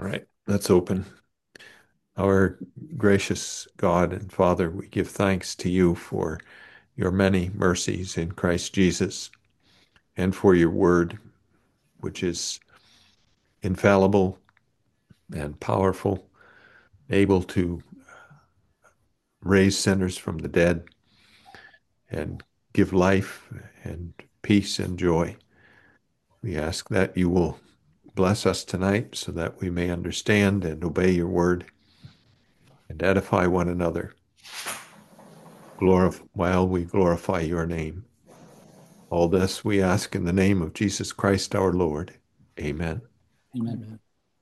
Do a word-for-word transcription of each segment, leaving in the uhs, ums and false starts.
All right, let's open. Our gracious God and Father, we give thanks to you for your many mercies in Christ Jesus and for your word, which is infallible and powerful, able to raise sinners from the dead and give life and peace and joy. We ask that you will bless us tonight so that we may understand and obey your word and edify one another. Glorify, while we glorify your name. All this we ask in the name of Jesus Christ our Lord. Amen. Amen.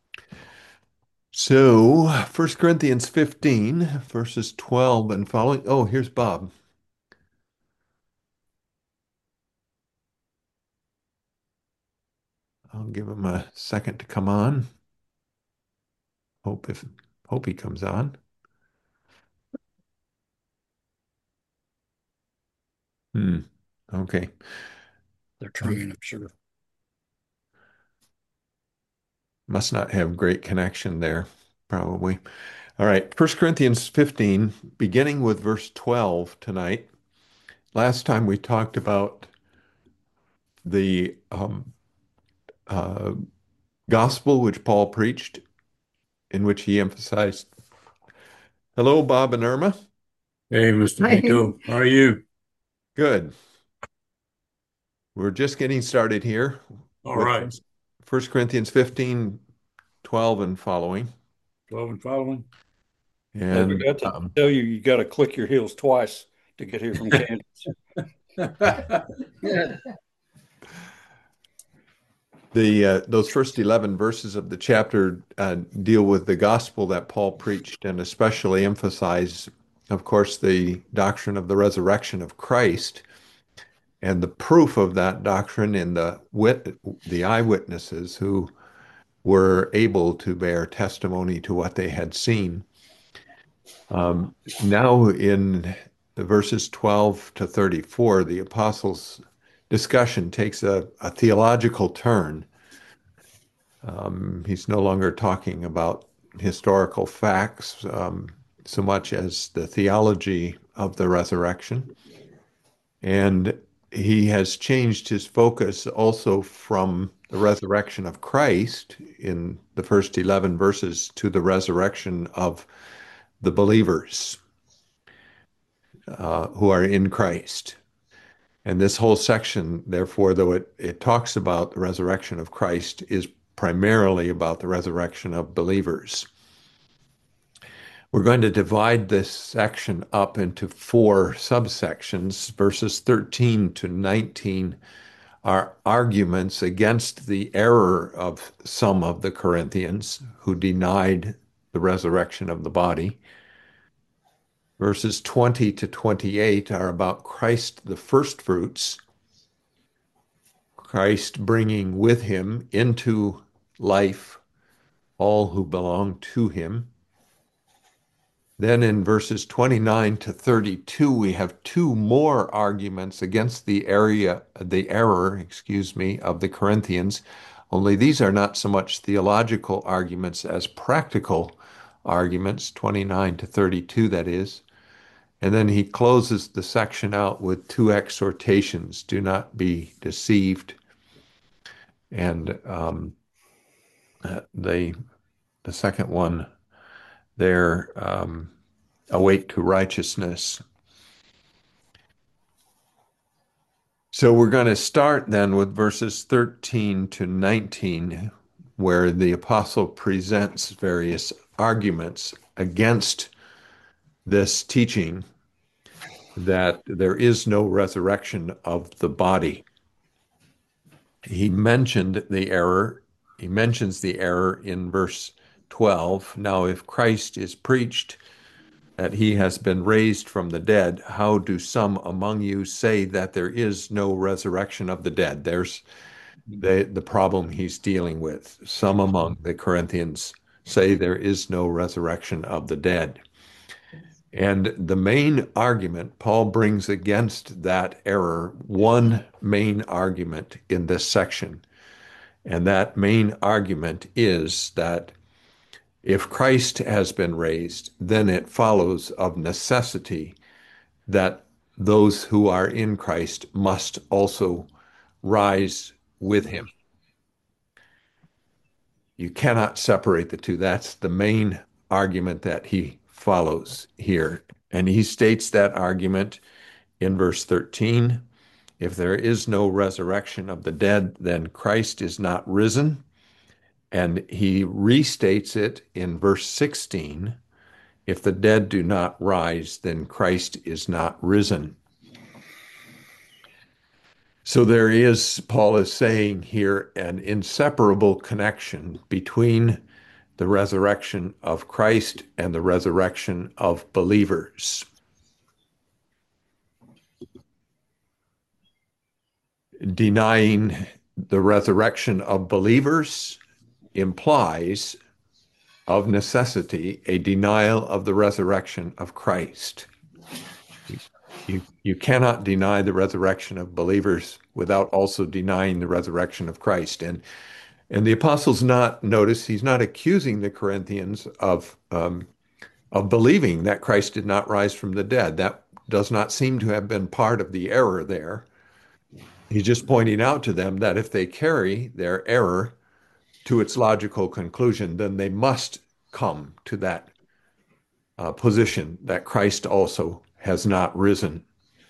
So, First Corinthians fifteen, verses twelve and following. Oh, here's Bob. I'll give him a second to come on. Hope if hope he comes on. Hmm. Okay. They're trying, I'm sure. Must not have great connection there, probably. All right. First Corinthians fifteen, beginning with verse twelve tonight. Last time we talked about the um, uh, gospel which Paul preached, in which he emphasized. Hello, Bob and Irma. Hey, mister Nico, how are you? Good. We're just getting started here All with right. First Corinthians fifteen, twelve and following. twelve and following. I And forgot to um, tell you, you got to click your heels twice to get here from Kansas. Yeah. the uh, those first eleven verses of the chapter uh, deal with the gospel that Paul preached and especially emphasize, of course, the doctrine of the resurrection of Christ and the proof of that doctrine in the wit the eyewitnesses who were able to bear testimony to what they had seen. Um, now, in the verses twelve to thirty-four, the apostles' discussion takes a, a theological turn. Um, he's no longer talking about historical facts um, so much as the theology of the resurrection. And he has changed his focus also from the resurrection of Christ in the first eleven verses to the resurrection of the believers uh, who are in Christ. And this whole section, therefore, though it, it talks about the resurrection of Christ, is primarily about the resurrection of believers. We're going to divide this section up into four subsections. Verses thirteen to nineteen are arguments against the error of some of the Corinthians who denied the resurrection of the body. Verses twenty to twenty-eight are about Christ, the firstfruits, Christ bringing with him into life all who belong to him. Then in verses twenty-nine to thirty-two, we have two more arguments against the area, the error, excuse me, of the Corinthians. Only these are not so much theological arguments as practical arguments, twenty-nine to thirty-two, that is. And then he closes the section out with two exhortations: do not be deceived. And um, the the second one there, um, awake to righteousness. So we're going to start then with verses thirteen to nineteen, where the apostle presents various arguments against this teaching that there is no resurrection of the body. He mentioned the error. He mentions the error in verse twelve. Now, if Christ is preached that he has been raised from the dead, how do some among you say that there is no resurrection of the dead? There's the, the problem he's dealing with. Some among the Corinthians say there is no resurrection of the dead. And the main argument Paul brings against that error, one main argument in this section, and that main argument is that If Christ has been raised, then it follows of necessity that those who are in Christ must also rise with him. You cannot separate the two. That's the main argument that he follows here. And he states that argument in verse thirteen. If there is no resurrection of the dead, then Christ is not risen. And he restates it in verse sixteen. If the dead do not rise, then Christ is not risen. So there is, Paul is saying here, an inseparable connection between the resurrection of Christ and the resurrection of believers. Denying the resurrection of believers implies, of necessity, a denial of the resurrection of Christ. You, you cannot deny the resurrection of believers without also denying the resurrection of Christ. And and the apostle's not, notice, he's not accusing the Corinthians of um, of believing that Christ did not rise from the dead. That does not seem to have been part of the error there. He's just pointing out to them that if they carry their error to its logical conclusion, then they must come to that uh, position that Christ also has not risen.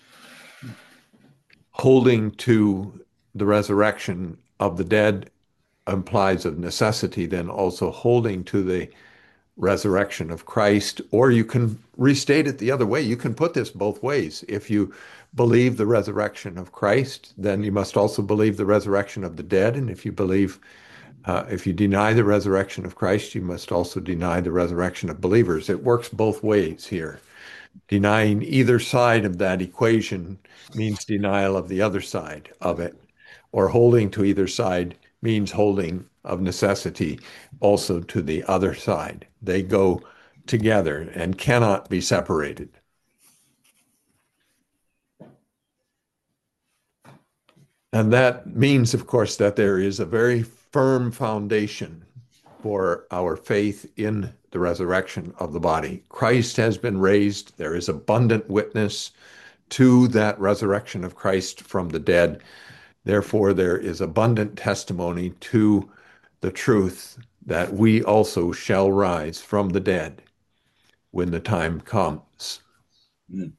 Holding to the resurrection of the dead implies of necessity then also holding to the resurrection of Christ, or you can restate it the other way. You can put this both ways. If you believe the resurrection of Christ, then you must also believe the resurrection of the dead. And if you believe, uh, if you deny the resurrection of Christ, you must also deny the resurrection of believers. It works both ways here. Denying either side of that equation means denial of the other side of it, or holding to either side means holding of necessity also to the other side. They go together and cannot be separated. And that means, of course, that there is a very firm foundation for our faith in the resurrection of the body. Christ has been raised. There is abundant witness to that resurrection of Christ from the dead. Therefore, there is abundant testimony to the truth that we also shall rise from the dead when the time comes. Mm.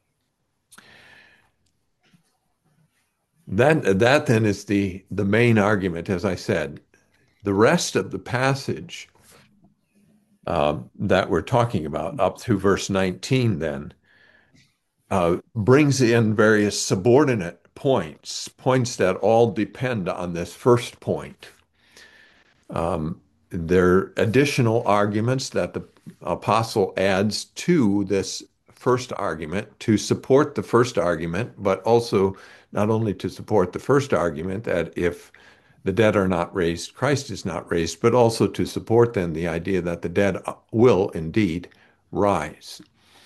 That, that then is the, the main argument, as I said. The rest of the passage uh, that we're talking about, up through verse nineteen then, uh, brings in various subordinate points, points that all depend on this first point. Um, there are additional arguments that the apostle adds to this first argument to support the first argument, but also not only to support the first argument that if the dead are not raised, Christ is not raised, but also to support then the idea that the dead will indeed rise.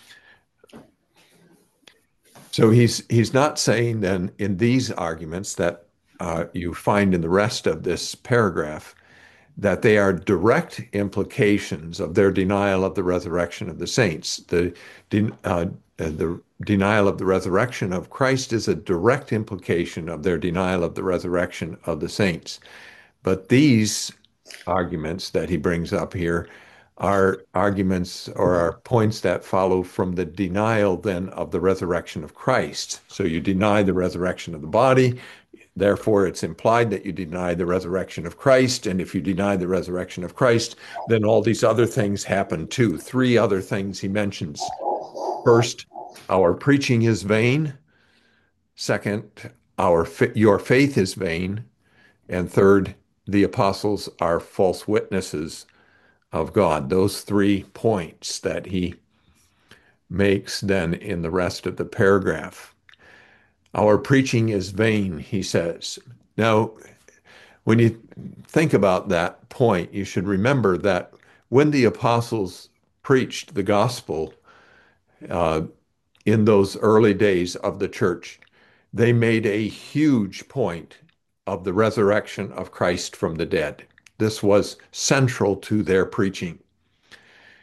So he's he's not saying then in these arguments that uh, you find in the rest of this paragraph that they are direct implications of their denial of the resurrection of the saints. The uh, the denial of the resurrection of Christ is a direct implication of their denial of the resurrection of the saints. But these arguments that he brings up here are arguments or are points that follow from the denial then of the resurrection of Christ. So you deny the resurrection of the body, therefore it's implied that you deny the resurrection of Christ, and if you deny the resurrection of Christ, then all these other things happen too. Three other things he mentions. First, our preaching is vain. Second, our your faith is vain. And third, the apostles are false witnesses of God. Those three points that he makes then in the rest of the paragraph. Our preaching is vain, he says. Now, when you think about that point, you should remember that when the apostles preached the gospel uh, in those early days of the church, they made a huge point of the resurrection of Christ from the dead. This was central to their preaching.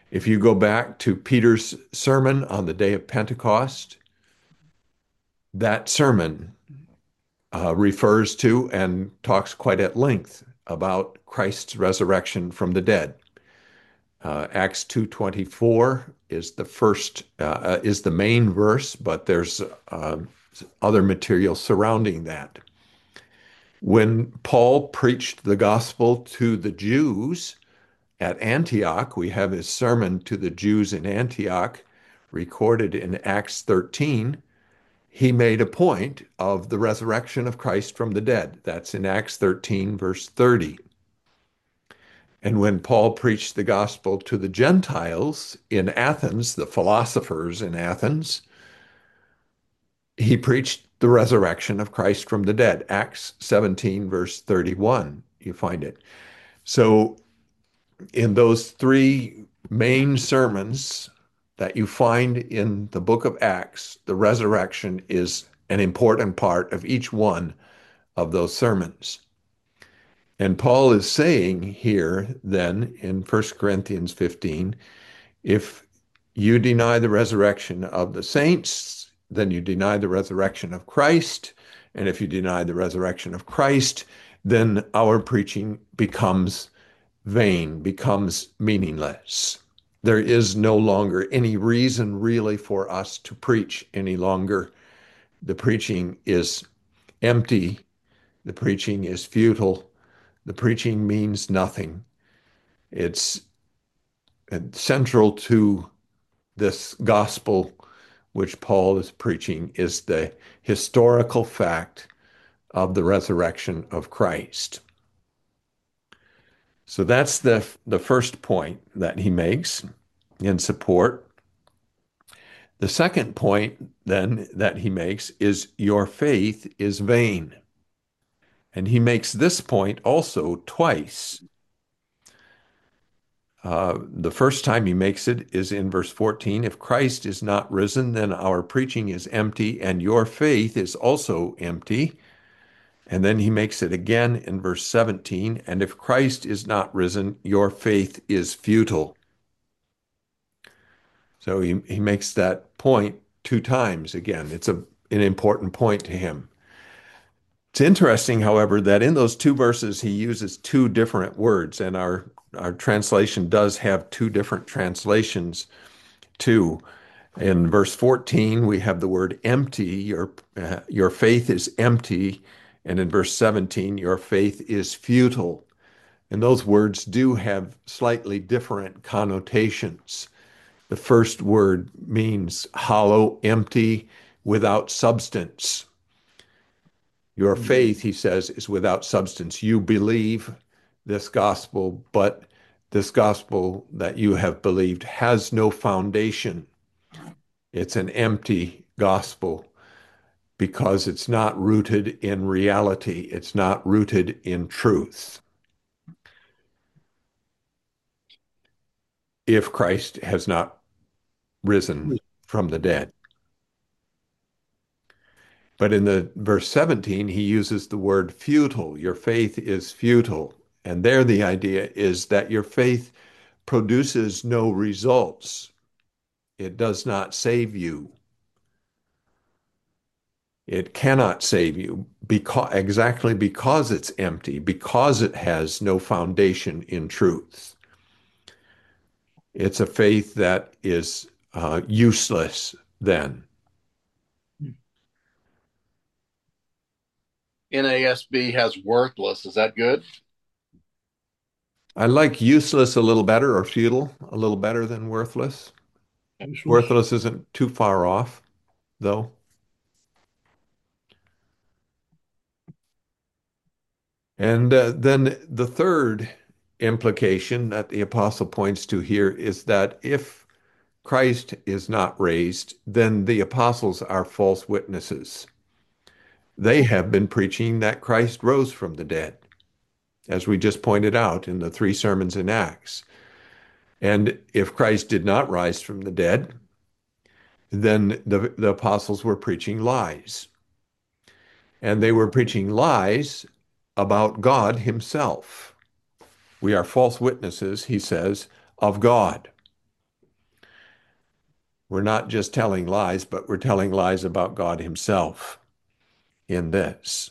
If you go back to Peter's sermon on the day of Pentecost, that sermon uh, refers to and talks quite at length about Christ's resurrection from the dead. Uh, Acts two twenty-four is the first uh, is the main verse, but there's uh, other material surrounding that. When Paul preached the gospel to the Jews at Antioch, we have his sermon to the Jews in Antioch recorded in Acts thirteen. He made a point of the resurrection of Christ from the dead. That's in Acts thirteen, verse thirty. And when Paul preached the gospel to the Gentiles in Athens, the philosophers in Athens, he preached the resurrection of Christ from the dead. Acts seventeen, verse thirty-one, you find it. So in those three main sermons that you find in the book of Acts, the resurrection is an important part of each one of those sermons. And Paul is saying here, then, in First Corinthians fifteen, if you deny the resurrection of the saints, then you deny the resurrection of Christ. And if you deny the resurrection of Christ, then our preaching becomes vain, becomes meaningless. There is no longer any reason really for us to preach any longer. The preaching is empty. The preaching is futile. The preaching means nothing. It's central to this gospel which Paul is preaching is the historical fact of the resurrection of Christ. So that's the, the first point that he makes in support. The second point then that he makes is your faith is vain. And he makes this point also twice. Uh, the first time he makes it is in verse fourteen. If Christ is not risen, then our preaching is empty and your faith is also empty. And then he makes it again in verse seventeen. And if Christ is not risen, your faith is futile. So he, he makes that point two times again. It's a, an important point to him. It's interesting, however, that in those two verses, he uses two different words, and our, our translation does have two different translations too. In verse fourteen, we have the word empty, your, uh, your faith is empty. And in verse seventeen, your faith is futile. And those words do have slightly different connotations. The first word means hollow, empty, without substance. Your faith, he says, is without substance. You believe this gospel, but this gospel that you have believed has no foundation. It's an empty gospel because it's not rooted in reality. It's not rooted in truth. If Christ has not risen from the dead. But in the verse seventeen, he uses the word futile. Your faith is futile. And there the idea is that your faith produces no results. It does not save you. It cannot save you because, exactly because it's empty, because it has no foundation in truth. It's a faith that is uh, useless then. N A S B has worthless. Is that good? I like useless a little better, or futile a little better than worthless. Worthless isn't too far off, though. And uh, then the third implication that the apostle points to here is that if Christ is not raised, then the apostles are false witnesses. They have been preaching that Christ rose from the dead, as we just pointed out in the three sermons in Acts. And if Christ did not rise from the dead, then the, the apostles were preaching lies. And they were preaching lies about God himself. We are false witnesses, he says, of God. We're not just telling lies, but we're telling lies about God himself in this.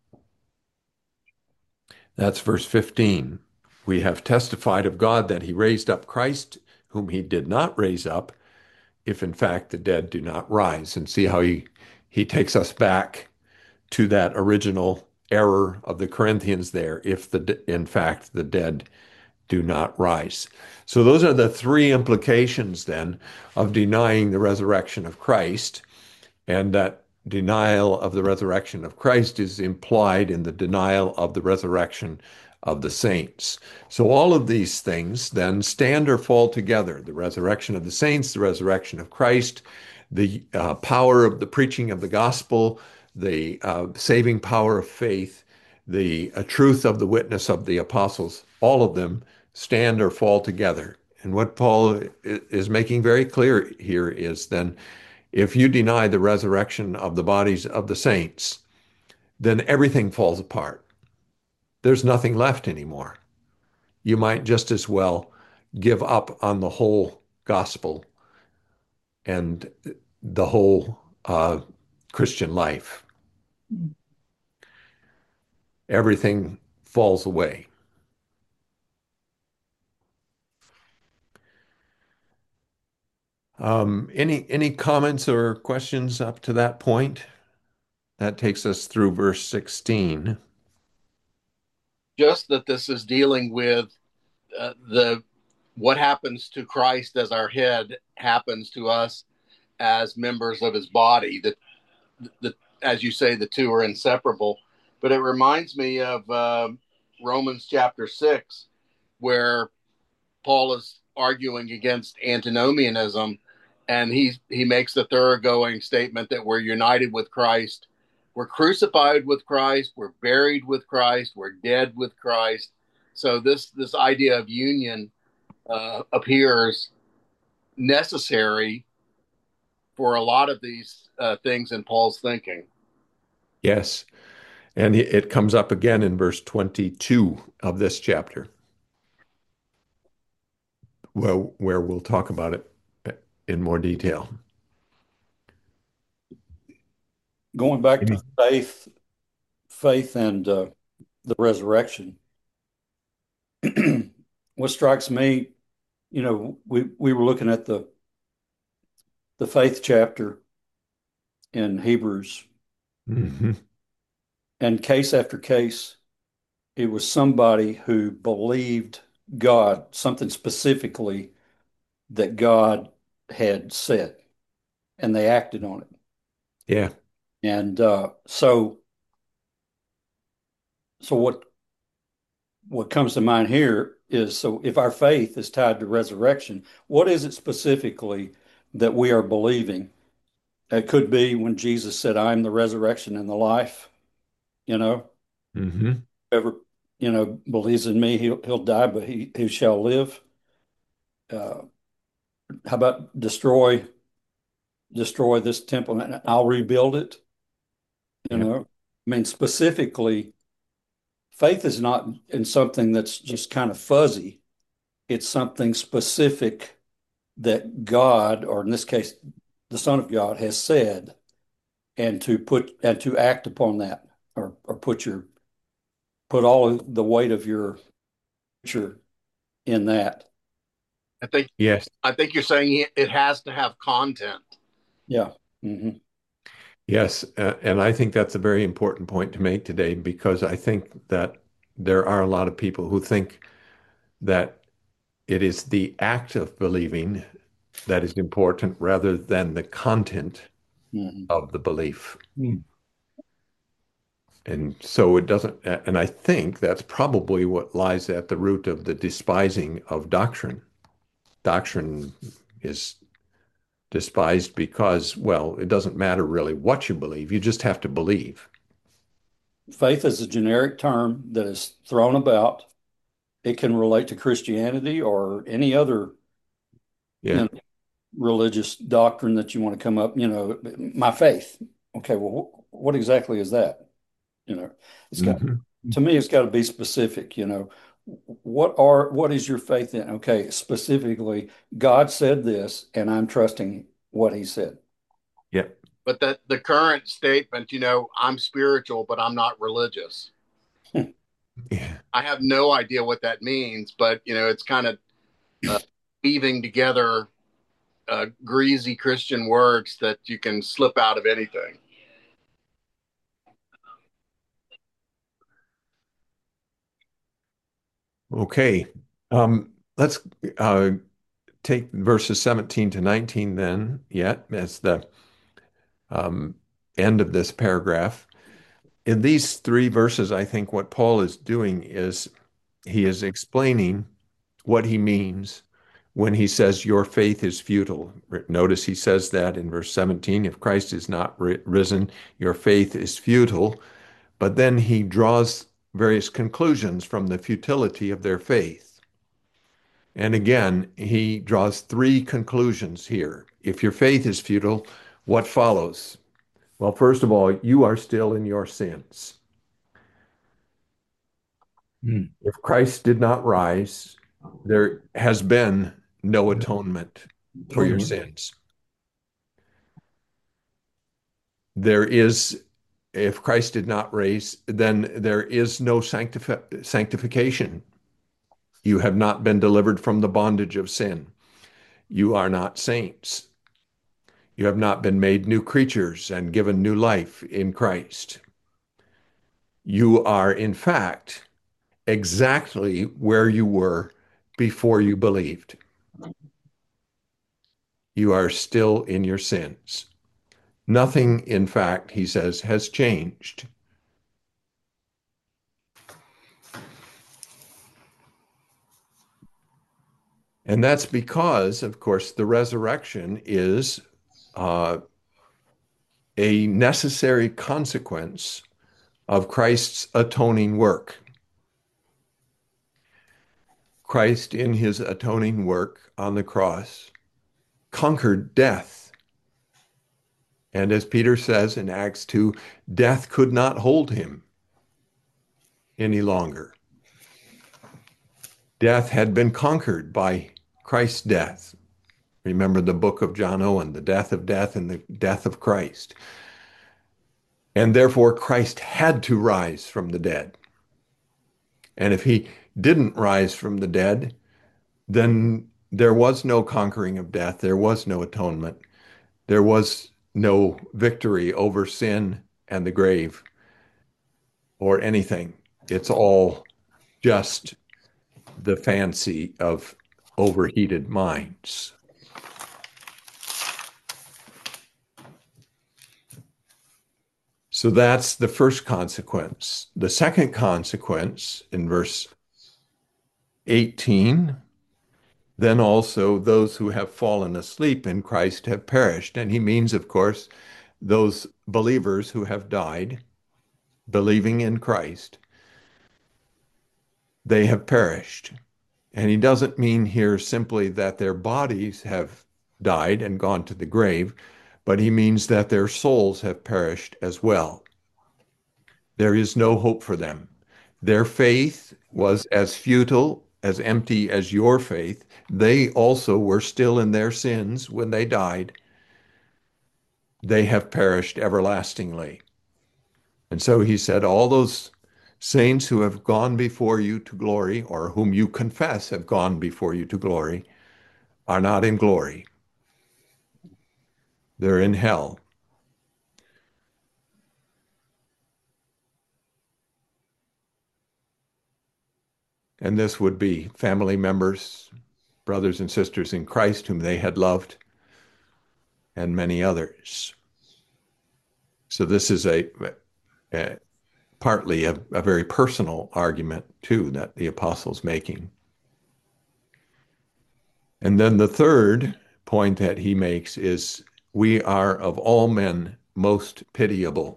That's verse fifteen. We have testified of God that he raised up Christ, whom he did not raise up, if in fact the dead do not rise. And see how he, he takes us back to that original error of the Corinthians there, if the in fact the dead do not rise. So those are the three implications then of denying the resurrection of Christ, and that denial of the resurrection of Christ is implied in the denial of the resurrection of the saints. So all of these things then stand or fall together: the resurrection of the saints, the resurrection of Christ, the uh, power of the preaching of the gospel, the uh, saving power of faith, the uh, truth of the witness of the apostles. All of them stand or fall together. And what Paul is making very clear here is then, if you deny the resurrection of the bodies of the saints, then everything falls apart. There's nothing left anymore. You might just as well give up on the whole gospel and the whole uh, Christian life. Everything falls away. Um, any any comments or questions up to that point? That takes us through verse sixteen. Just that this is dealing with uh, the what happens to Christ as our head happens to us as members of his body. That, the, as you say, the two are inseparable. But it reminds me of uh, Romans chapter six, where Paul is arguing against antinomianism, and he he makes the thoroughgoing statement that we're united with Christ, we're crucified with Christ, we're buried with Christ, we're dead with Christ. So this this idea of union uh, appears necessary for a lot of these uh, things in Paul's thinking. Yes, and it comes up again in verse twenty-two of this chapter, where, where we'll talk about it in more detail. Going back to faith, faith and uh, the resurrection. What strikes me, you know, we, we were looking at the the faith chapter in Hebrews, Mm-hmm. and case after case, it was somebody who believed God, something specifically that God had said, and they acted on it. Yeah. And uh, so, so what what comes to mind here is, so if our faith is tied to resurrection, what is it specifically that we are believing? It could be when Jesus said, "I am the resurrection and the life." You know, Mm-hmm. whoever you know believes in me, he'll he'll die, but he he shall live. Uh, how about destroy destroy this temple and I'll rebuild it? You Yeah. know, I mean, specifically, faith is not in something that's just kind of fuzzy. It's something specific that God, or in this case, the Son of God, has said, and to put and to act upon that, or or put your put all of the weight of your future in that. I think Yes. I think you're saying it has to have content. Yeah. Mm-hmm. Yes. Uh, and I think that's a very important point to make today, because I think that there are a lot of people who think that it is the act of believing that is important rather than the content Mm-hmm. of the belief. Mm. And so it doesn't, and I think that's probably what lies at the root of the despising of doctrine. Doctrine is despised because, well, it doesn't matter really what you believe, you just have to believe. Faith is a generic term that is thrown about. It can relate to Christianity or any other Yeah. you know, religious doctrine that you want to come up. You know, my faith. Okay, well, wh- what exactly is that? You know, it's got Mhm. to me, it's got to be specific. You know, what are what is your faith in? Okay, specifically, God said this, and I'm trusting what he said. Yeah. But that the current statement, you know, I'm spiritual, but I'm not religious. Yeah. I have no idea what that means, but you know, it's kind of uh, weaving together uh, greasy Christian words that you can slip out of anything. Okay. Um, let's uh, take verses seventeen to nineteen then, yet, as the um, end of this paragraph. In these three verses, I think what Paul is doing is he is explaining what he means when he says, Your faith is futile. Notice he says that in verse seventeen, if Christ is not ri- risen, your faith is futile. But then he draws various conclusions from the futility of their faith. And again, he draws three conclusions here. If your faith is futile, what follows? Well, first of all, you are still in your sins. Hmm. If Christ did not rise, there has been no atonement for your sins. There is, if Christ did not raise, then there is no sanctifi- sanctification. You have not been delivered from the bondage of sin. You are not saints. You have not been made new creatures and given new life in Christ. You are, in fact, exactly where you were before you believed. You are still in your sins. Nothing, in fact, he says, has changed. And that's because, of course, the resurrection is uh, a necessary consequence of Christ's atoning work. Christ, in his atoning work on the cross, conquered death. And as Peter says in Acts two, death could not hold him any longer. Death had been conquered by Christ's death. Remember the book of John Owen, the death of death and the death of Christ. And therefore, Christ had to rise from the dead. And if he didn't rise from the dead, then there was no conquering of death. There was no atonement. There was no victory over sin and the grave or anything. It's all just the fancy of overheated minds. So that's the first consequence. The second consequence in verse eighteen, then also those who have fallen asleep in Christ have perished. And he means, of course, those believers who have died believing in Christ, they have perished. And he doesn't mean here simply that their bodies have died and gone to the grave, but he means that their souls have perished as well. There is no hope for them. Their faith was as futile, as empty as your faith. They also were still in their sins when they died. They have perished everlastingly. And so he said, all those saints who have gone before you to glory, or whom you confess have gone before you to glory, are not in glory. They're in hell. And this would be family members, brothers and sisters in Christ whom they had loved, and many others. So this is a, a partly a, a very personal argument too that the apostle's making. And then the third point that he makes is we are of all men most pitiable.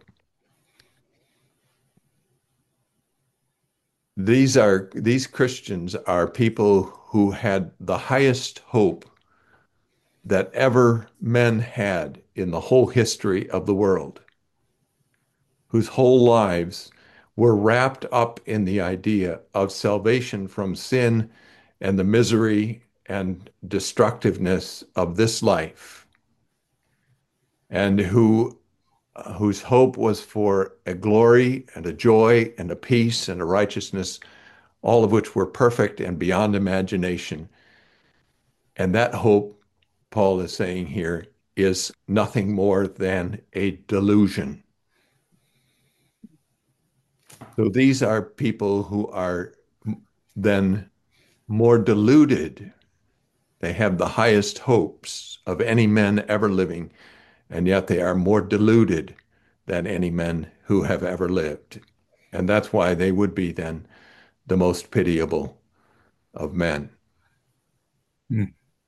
These are these Christians are people who had the highest hope that ever men had in the whole history of the world, whose whole lives were wrapped up in the idea of salvation from sin and the misery and destructiveness of this life. and who uh, whose hope was for a glory and a joy and a peace and a righteousness, all of which were perfect and beyond imagination. And that hope, Paul is saying here, is nothing more than a delusion. So these are people who are then more deluded. They have the highest hopes of any men ever living, and yet they are more deluded than any men who have ever lived. And that's why they would be then the most pitiable of men. Hmm.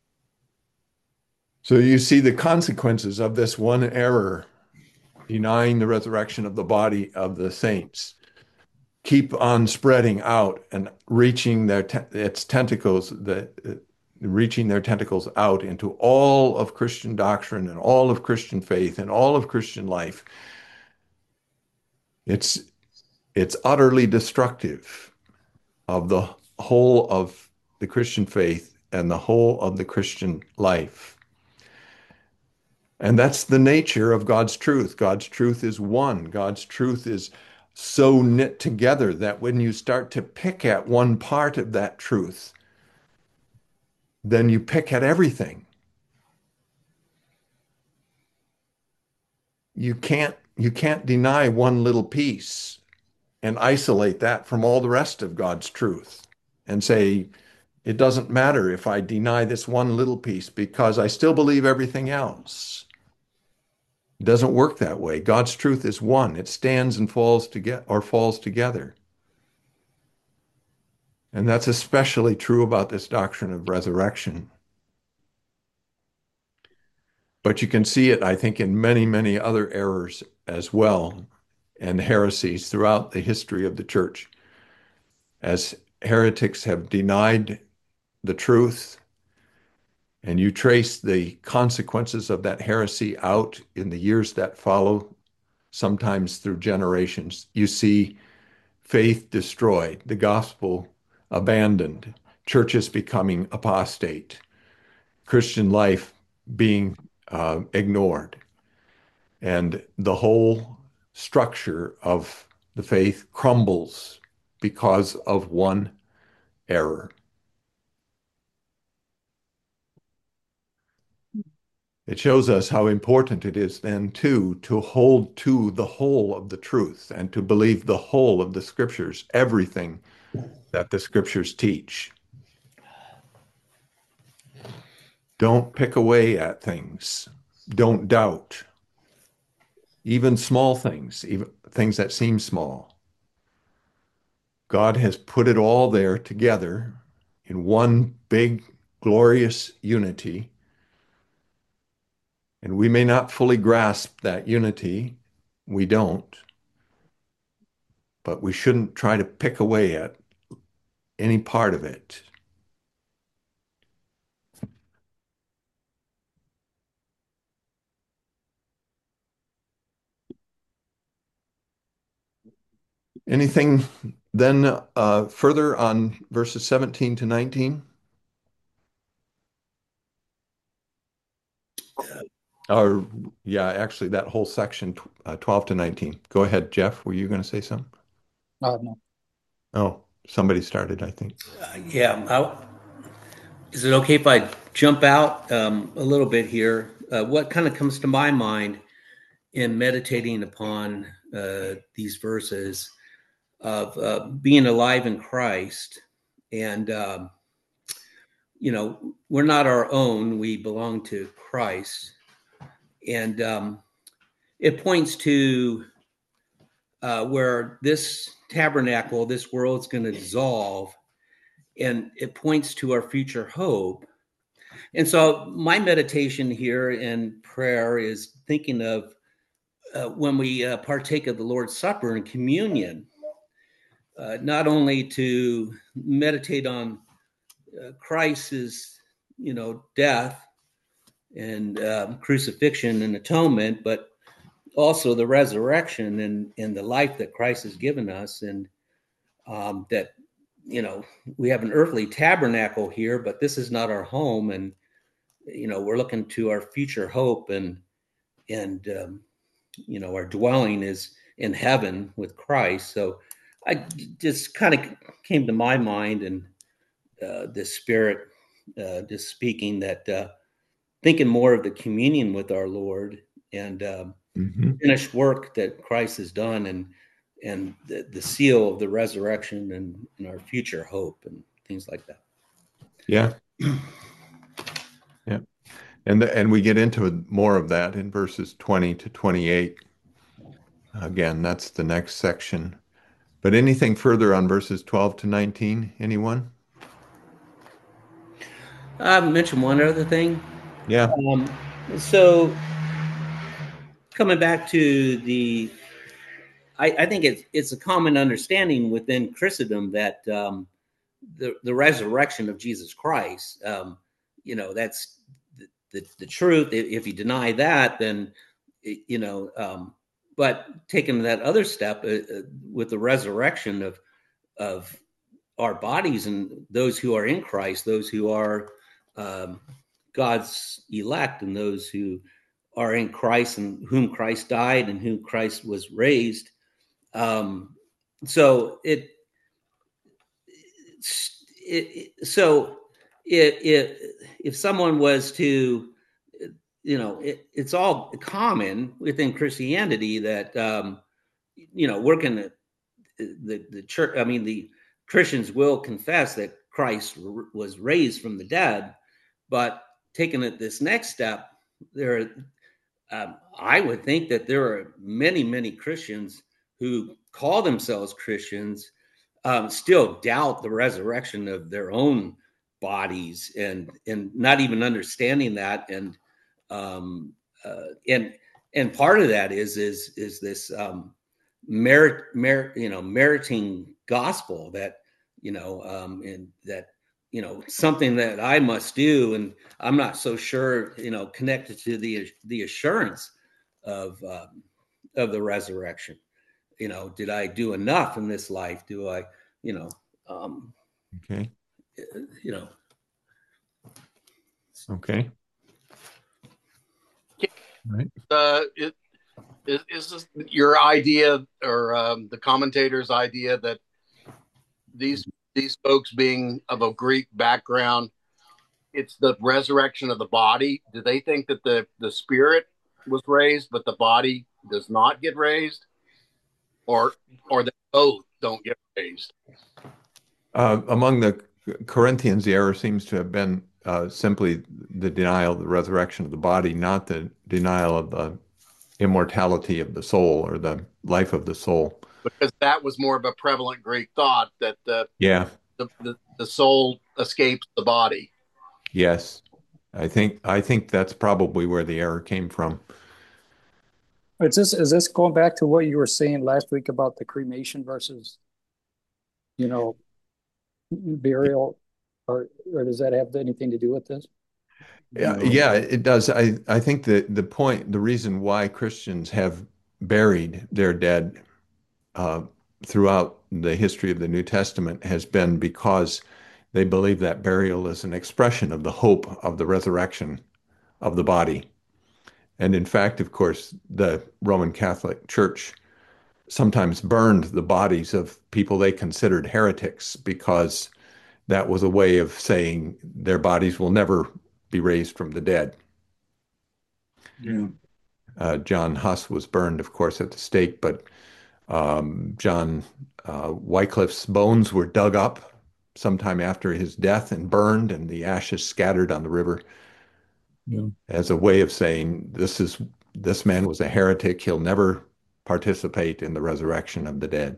So you see the consequences of this one error, denying the resurrection of the body of the saints, keep on spreading out and reaching their te- its tentacles, the, uh, reaching their tentacles out into all of Christian doctrine and all of Christian faith and all of Christian life. It's it's utterly destructive of the whole of the Christian faith and the whole of the Christian life. And that's the nature of God's truth. God's truth is one. God's truth is so knit together that when you start to pick at one part of that truth, then you pick at everything. You can't you can't deny one little piece and isolate that from all the rest of God's truth and say, it doesn't matter if I deny this one little piece because I still believe everything else. It doesn't work that way. God's truth is one. It stands and falls together or falls together. And that's especially true about this doctrine of resurrection. But you can see it, I think, in many, many other errors as well and heresies throughout the history of the church. As heretics have denied the truth, and you trace the consequences of that heresy out in the years that follow, sometimes through generations, you see faith destroyed, the gospel abandoned, churches becoming apostate, Christian life being uh, ignored, and the whole structure of the faith crumbles because of one error. It shows us how important it is then, too, to hold to the whole of the truth and to believe the whole of the scriptures, everything that the scriptures teach. Don't pick away at things. Don't doubt. Even small things, even things that seem small. God has put it all there together in one big, glorious unity. And we may not fully grasp that unity. We don't. But we shouldn't try to pick away at any part of it. Anything then uh, further on verses seventeen to nineteen? Or, yeah, actually, that whole section, uh, twelve to nineteen. Go ahead, Jeff. Were you going to say something? Uh, no. Oh, somebody started, I think. Uh, yeah. I, is it okay if I jump out um, a little bit here? Uh, what kind of comes to my mind in meditating upon uh, these verses of uh, being alive in Christ, and um, you know, we're not our own; we belong to Christ, and um, it points to uh, where this tabernacle, this world's going to dissolve, and it points to our future hope. And so my meditation here and prayer is thinking of uh, when we uh, partake of the Lord's Supper and communion, uh, not only to meditate on uh, Christ's, you know, death and um, crucifixion and atonement, but also the resurrection and, and the life that Christ has given us, and um, that, you know, we have an earthly tabernacle here, but this is not our home. And, you know, we're looking to our future hope. And and um, you know, our dwelling is in heaven with Christ. So I just kind of came to my mind, and uh, the Spirit uh, just speaking that uh, thinking more of the communion with our Lord and um, Mm-hmm. finished work that Christ has done, and and the, the seal of the resurrection, and, and our future hope and things like that. Yeah. Yeah. And the, and we get into more of that in verses twenty to twenty-eight. Again, that's the next section. But anything further on verses twelve to nineteen? Anyone? I mentioned one other thing. Yeah. Um, so coming back to the, I, I think it's it's a common understanding within Christendom that um, the the resurrection of Jesus Christ, um, you know, that's the, the, the truth. If you deny that, then you know. Um, but taking that other step uh, uh, with the resurrection of of our bodies and those who are in Christ, those who are um, God's elect, and those who are in Christ and whom Christ died and whom Christ was raised. Um, so it, it, it so it, it, if someone was to, you know, it, it's all common within Christianity that, um, you know, working the, the, the church, I mean, the Christians will confess that Christ r- was raised from the dead, but taking it this next step, there, um, I would think that there are many, many Christians who call themselves Christians um, still doubt the resurrection of their own bodies, and and not even understanding that, and um, uh, and and part of that is is is this um, merit merit you know meriting gospel that you know um, and that you know something that I must do, and I'm not so sure you know connected to the the assurance of um, of the resurrection. You know, did I do enough in this life? Do I, you know, um, Okay. you know, Okay. Right. Uh, it, is, is this your idea, or um, the commentator's idea, that these these folks being of a Greek background, it's the resurrection of the body? Do they think that the the spirit was raised, but the body does not get raised, or or that both don't get raised? Uh, among the Corinthians, the error seems to have been uh, simply the denial of the resurrection of the body, not the denial of the immortality of the soul or the life of the soul. Because that was more of a prevalent Greek thought, that the Yeah. the, the, the soul escapes the body. Yes. I think I think that's probably where the error came from. Is this is this going back to what you were saying last week about the cremation versus, you know, burial, or or does that have anything to do with this? Yeah, yeah, it does. I, I think that the point, the reason why Christians have buried their dead uh, throughout the history of the New Testament has been because they believe that burial is an expression of the hope of the resurrection of the body. And in fact, of course, the Roman Catholic Church sometimes burned the bodies of people they considered heretics because that was a way of saying their bodies will never be raised from the dead. Yeah. Uh, John Huss was burned, of course, at the stake, but um, John uh, Wycliffe's bones were dug up sometime after his death and burned, and the ashes scattered on the river Yeah. as a way of saying this is this man was a heretic. He'll never participate in the resurrection of the dead.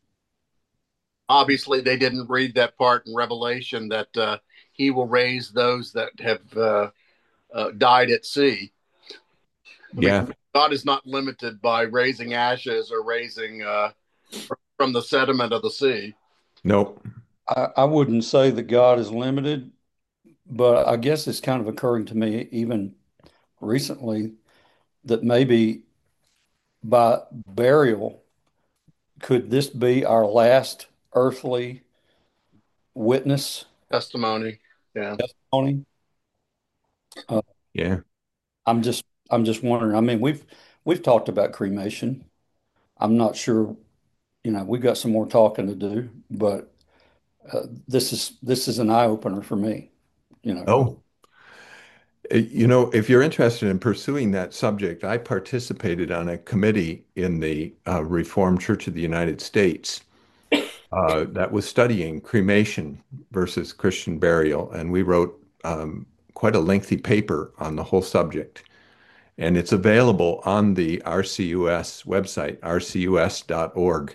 Obviously, they didn't read that part in Revelation that uh, he will raise those that have uh, uh, died at sea. Yeah. God is not limited by raising ashes or raising uh, from the sediment of the sea. Nope. I, I wouldn't say that God is limited, but I guess it's kind of occurring to me even recently that maybe by burial, could this be our last earthly witness Testimony. Yeah. testimony? Uh, Yeah. I'm just I'm just wondering, I mean, we've we've talked about cremation. I'm not sure, you know, we've got some more talking to do, but uh, this is this is an eye opener for me, you know. Oh, uh, you know, if you're interested in pursuing that subject, I participated on a committee in the uh, Reformed Church of the United States uh, that was studying cremation versus Christian burial, and we wrote um, quite a lengthy paper on the whole subject. And it's available on the R C U S website, r c u s dot org.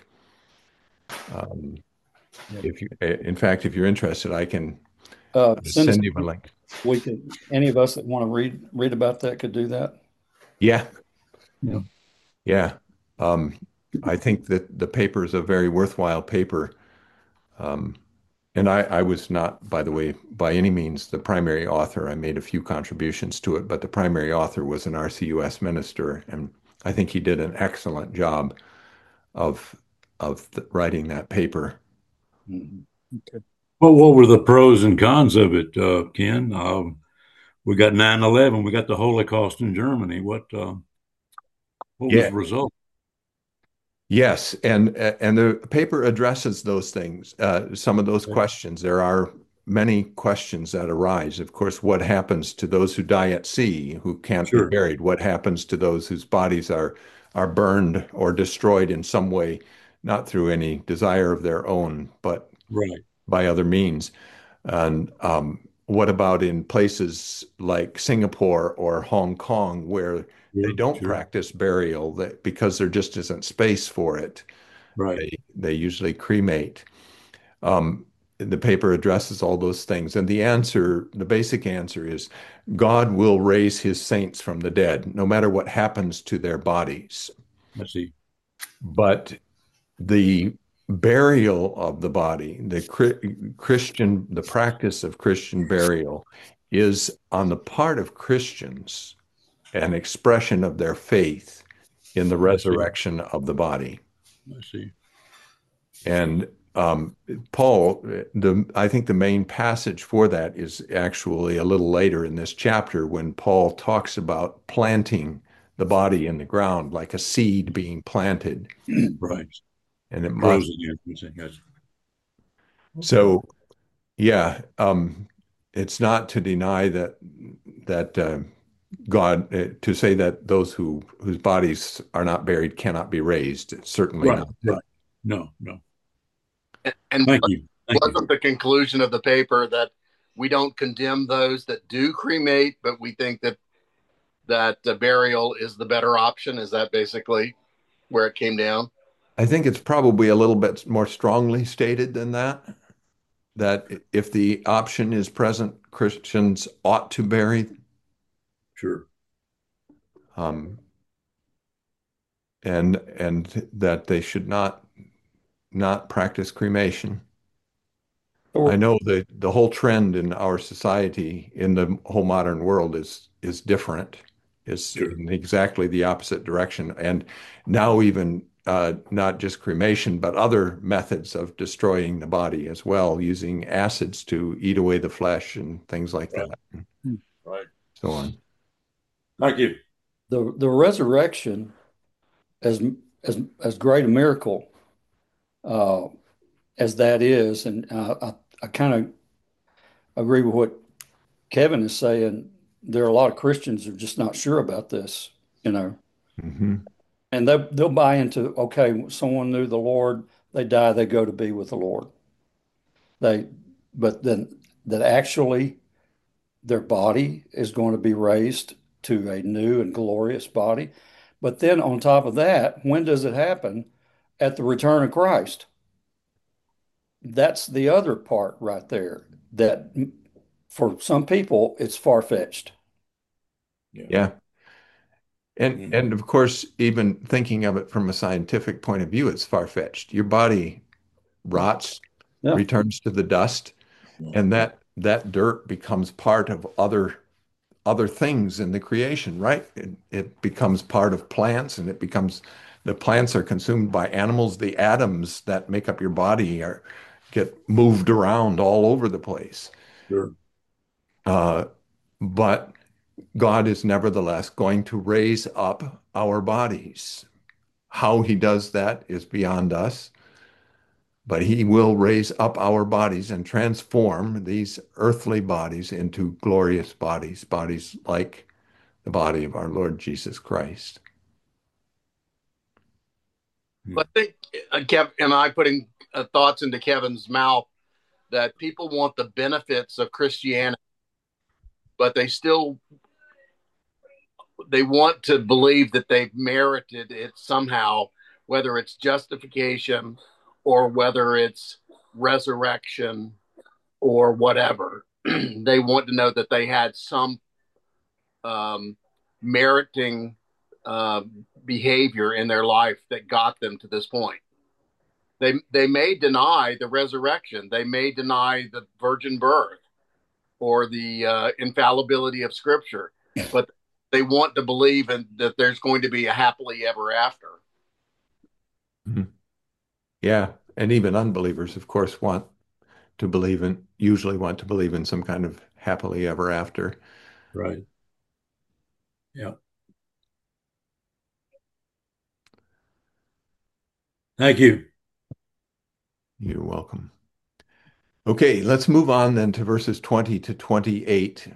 Um, if you, in fact, if you're interested, I can Uh, send us, send you a link. we could, any of us that want to read read about that could do that. Yeah, Yeah. yeah. Um, I think that the paper is a very worthwhile paper. Um, and I, I was not, by the way, by any means the primary author. I made a few contributions to it, but the primary author was an R C U S minister, and I think he did an excellent job of of the, writing that paper. Mhm. Okay. Well, what were the pros and cons of it, uh, Ken? Um, we got nine eleven, we got the Holocaust in Germany. What uh, what was Yeah, the result? yes, and and the paper addresses those things, uh, some of those questions. There are many questions that arise. Of course, what happens to those who die at sea, who can't be Sure. buried? What happens to those whose bodies are are burned or destroyed in some way, not through any desire of their own, but Right. by other means? And um, what about in places like Singapore or Hong Kong where they Sure. don't Sure. practice burial that because there just isn't space for it? Right. They they usually cremate. Um, the paper addresses all those things, and the answer, the basic answer is, God will raise His saints from the dead, no matter what happens to their bodies. I see. But the burial of the body, the Christian, the practice of Christian burial is on the part of Christians an expression of their faith in the I see. resurrection of the body. I see. And um, Paul, the I think the main passage for that is actually a little later in this chapter when Paul talks about planting the body in the ground like a seed being planted, Right. and it Grows must. again. I see. Yes. So, yeah, um, it's not to deny that that uh, God uh, to say that those who whose bodies are not buried cannot be raised. It's certainly Right. not. Right. No. No. And, and Thank you. Thank you. wasn't the conclusion of the paper that we don't condemn those that do cremate, but we think that that uh, burial is the better option? Is that basically where it came down? I think it's probably a little bit more strongly stated than that. That if the option is present, Christians ought to bury, Sure. um, and and that they should not not practice cremation. I know that the whole trend in our society, in the whole modern world, is is different, is Sure. in exactly the opposite direction. And now even uh, not just cremation, but other methods of destroying the body as well, using acids to eat away the flesh and things like Right. that, Right. so on. Thank you. The the resurrection, as as as great a miracle uh, as that is, and uh, I I kind of agree with what Kevin is saying. There are a lot of Christians who are just not sure about this, you know, Hmm. and they they'll buy into, okay, someone knew the Lord, they die, they go to be with the Lord. They, but then that actually their body is going to be raised to a new and glorious body. But then on top of that, when does it happen? At the return of Christ. That's the other part right there that for some people it's far-fetched. Yeah. And Mhm. and of course, even thinking of it from a scientific point of view, it's far-fetched. Your body rots, Yeah. returns to the dust, and that that dirt becomes part of other other things in the creation, right? It, it becomes part of plants, and it becomes the plants are consumed by animals. The atoms that make up your body are get moved around all over the place. Sure. Uh, but God is nevertheless going to raise up our bodies. How he does that is beyond us, but he will raise up our bodies and transform these earthly bodies into glorious bodies, bodies like the body of our Lord Jesus Christ. I think, uh, Kev, am I putting uh, thoughts into Kevin's mouth that people want the benefits of Christianity, but they still they want to believe that they've merited it somehow, whether it's justification or whether it's resurrection or whatever. They want to know that they had some um, meriting uh, behavior in their life that got them to this point. They they may deny the resurrection. They may deny the virgin birth or the uh, infallibility of Scripture, but they want to believe in, that there's going to be a happily ever after. Mhm. Yeah, and even unbelievers, of course, want to believe in, usually want to believe in some kind of happily ever after. Right. Yeah. Thank you. You're welcome. Okay, let's move on then to verses twenty to twenty-eight.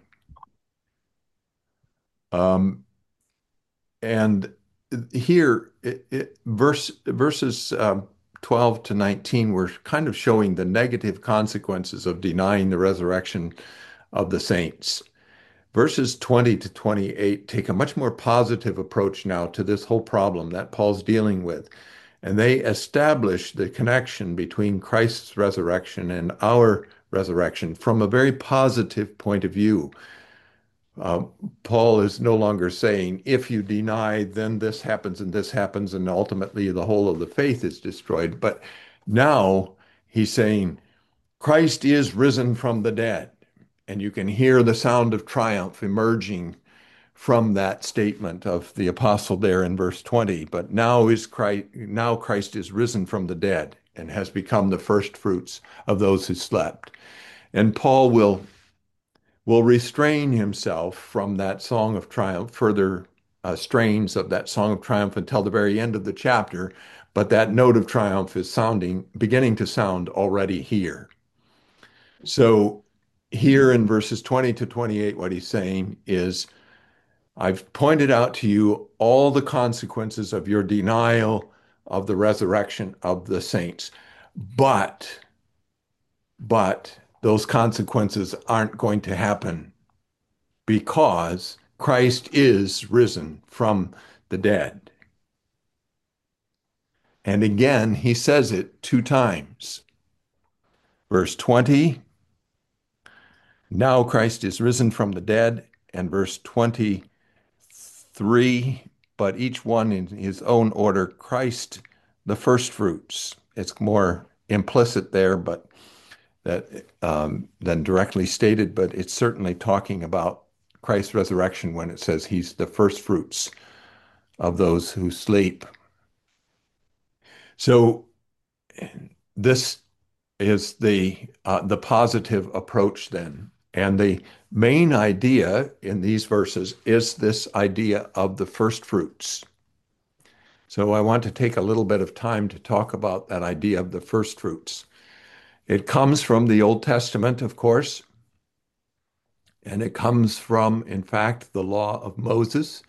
Um, and here, it, it, verse verses um, twelve to nineteen, we're kind of showing the negative consequences of denying the resurrection of the saints. Verses twenty to twenty-eight take a much more positive approach now to this whole problem that Paul's dealing with. And they establish the connection between Christ's resurrection and our resurrection from a very positive point of view. Uh, Paul is no longer saying, if you deny, then this happens and this happens, and ultimately the whole of the faith is destroyed. But now he's saying, Christ is risen from the dead. And you can hear the sound of triumph emerging from that statement of the apostle there in verse twenty. But now is Christ, now Christ is risen from the dead and has become the first fruits of those who slept. And Paul will will restrain himself from that song of triumph, further uh, strains of that song of triumph until the very end of the chapter. But that note of triumph is sounding, beginning to sound already here. So here in verses twenty to twenty-eight, what he's saying is, I've pointed out to you all the consequences of your denial of the resurrection of the saints. But, but those consequences aren't going to happen because Christ is risen from the dead. And again, he says it two times. Verse twenty, now Christ is risen from the dead, and verse twenty-three, but each one in his own order, Christ the first fruits. It's more implicit there, but that um, than directly stated, but it's certainly talking about Christ's resurrection when it says he's the first fruits of those who sleep. So this is the uh, the positive approach then. And the main idea in these verses is this idea of the first fruits. So I want to take a little bit of time to talk about that idea of the first fruits. It comes from the Old Testament, of course, and it comes from, in fact, the law of Moses,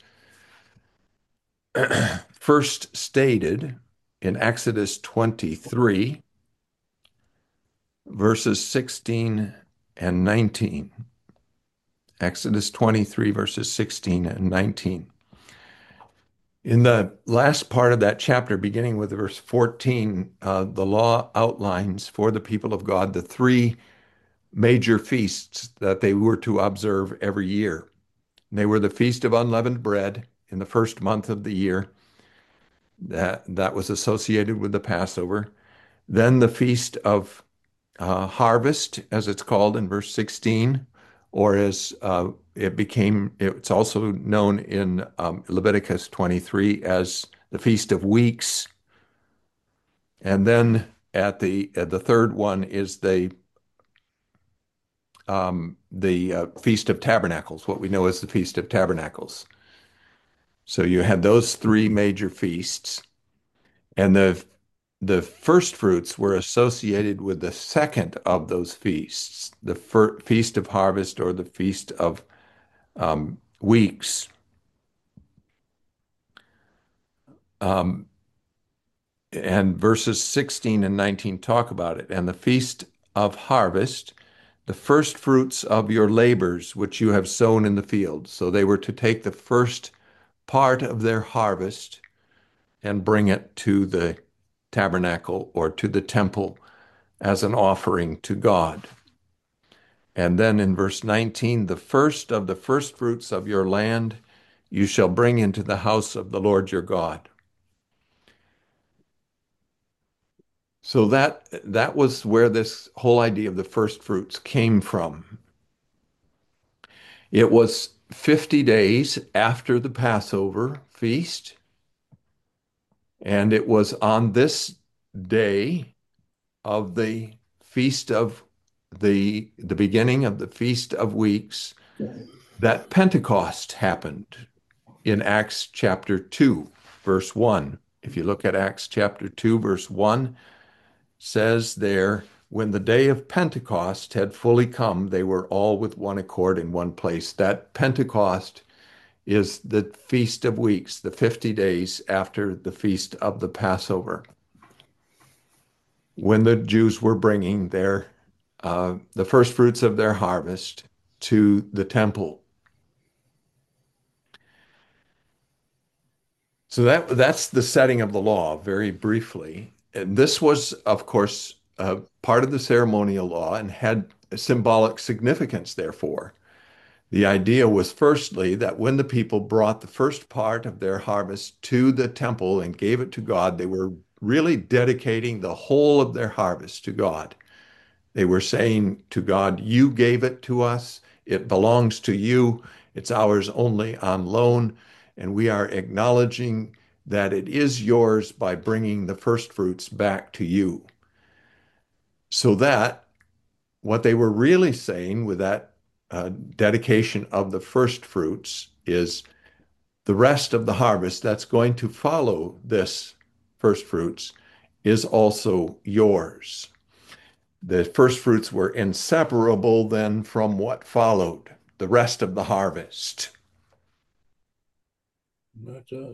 first stated in Exodus twenty-three, verses sixteen and nineteen. Exodus twenty-three, verses sixteen and nineteen. In the last part of that chapter, beginning with verse fourteen, uh, the law outlines for the people of God the three major feasts that they were to observe every year. They were the Feast of Unleavened Bread in the first month of the year. That, that was associated with the Passover. Then the Feast of uh, Harvest, as it's called in verse sixteen, or as uh, it became, it's also known in um, Leviticus twenty-three as the Feast of Weeks. And then at the, at the third one is the um, the uh, Feast of Tabernacles, what we know as the Feast of Tabernacles. So you had those three major feasts, and the the first fruits were associated with the second of those feasts, the fir- Feast of Harvest or the Feast of um, Weeks. Um, and verses sixteen and nineteen talk about it. And the Feast of Harvest, the first fruits of your labors which you have sown in the field. So they were to take the first part of their harvest and bring it to the tabernacle or to the temple as an offering to God. And then in verse nineteen, the first of the first fruits of your land you shall bring into the house of the Lord your God. So that that was where this whole idea of the first fruits came from. It was fifty days after the Passover feast, and it was on this day of the feast of the the beginning of the Feast of Weeks that Pentecost happened in Acts chapter two, verse one. If you look at Acts chapter two, verse one, says there, when the day of Pentecost had fully come, they were all with one accord in one place. That Pentecost is the Feast of Weeks, the fifty days after the feast of the Passover, when the Jews were bringing their uh, the first fruits of their harvest to the temple. So that that's the setting of the law, very briefly. And this was, of course, uh, part of the ceremonial law and had a symbolic significance, therefore. The idea was firstly that when the people brought the first part of their harvest to the temple and gave it to God, they were really dedicating the whole of their harvest to God. They were saying to God, you gave it to us, it belongs to you, it's ours only on loan, and we are acknowledging that it is yours by bringing the first fruits back to you. So that what they were really saying with that uh, dedication of the first fruits is the rest of the harvest that's going to follow this first fruits is also yours. The first fruits were inseparable then from what followed, the rest of the harvest. That's us.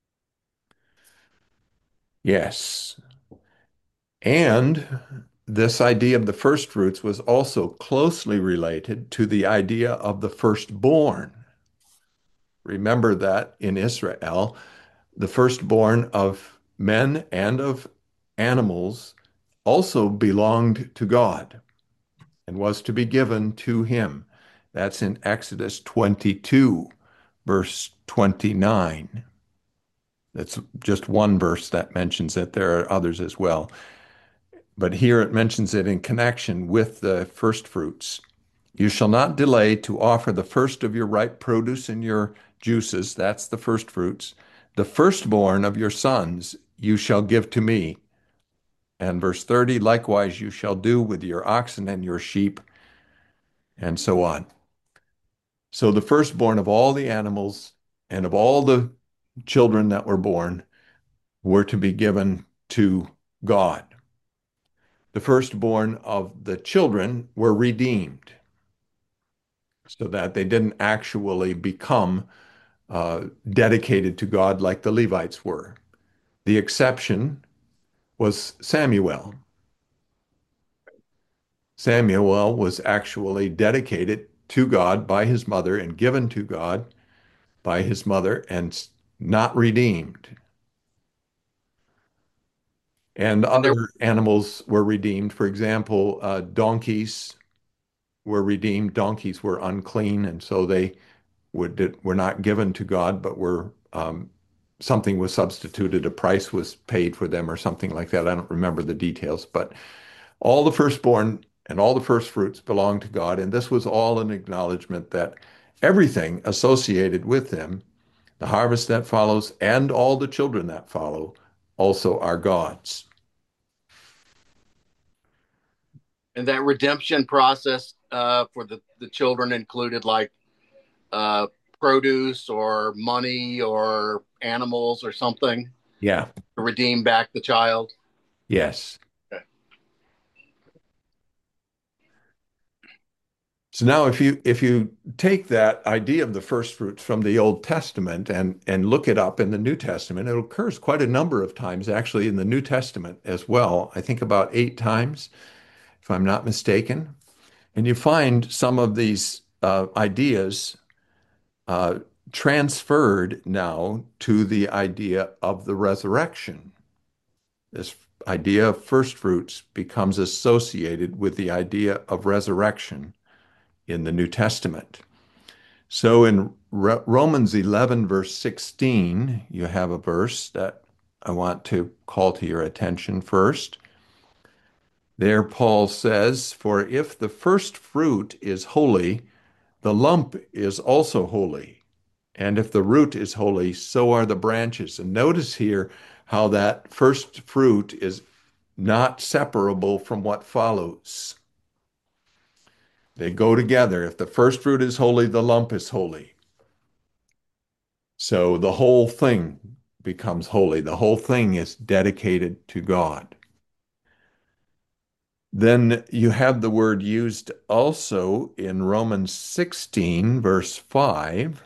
Yes. And this idea of the first fruits was also closely related to the idea of the firstborn. Remember that in Israel, the firstborn of men and of animals also belonged to God and was to be given to him. That's in Exodus twenty-two, verse twenty-nine. That's just one verse that mentions it. There are others as well. But here it mentions it in connection with the first fruits. You shall not delay to offer the first of your ripe produce and your juices, that's the first fruits. The firstborn of your sons you shall give to me. And verse thirty, likewise you shall do with your oxen and your sheep, and so on. So the firstborn of all the animals and of all the children that were born were to be given to God. The firstborn of the children were redeemed so that they didn't actually become uh, dedicated to God like the Levites were. The exception was Samuel. Samuel was actually dedicated to God by his mother and given to God by his mother and not redeemed. And And there, other animals were redeemed. For example, uh, donkeys were redeemed. Donkeys were unclean, and so they would were not given to God, but were um, something was substituted. A price was paid for them, or something like that. I don't remember the details, but all the firstborn and all the first fruits belong to God, and this was all an acknowledgement that everything associated with them, the harvest that follows, and all the children that follow, also are God's. and that redemption process uh, for the, the children included like uh, produce or money or animals or something Yeah. to redeem back the child? Yes. Okay. So now if you if you take that idea of the first fruits from the Old Testament and and look it up in the New Testament, it occurs quite a number of times actually in the New Testament as well. I think about eight times, if I'm not mistaken. And you find some of these uh, ideas uh, transferred now to the idea of the resurrection. This idea of first fruits becomes associated with the idea of resurrection in the New Testament. So in Romans eleven, verse sixteen, you have a verse that I want to call to your attention first. There, Paul says, "For if the first fruit is holy, the lump is also holy. And if the root is holy, so are the branches." And notice here how that first fruit is not separable from what follows. They go together. If the first fruit is holy, the lump is holy. So the whole thing becomes holy. The whole thing is dedicated to God. Then you have the word used also in Romans sixteen, verse five.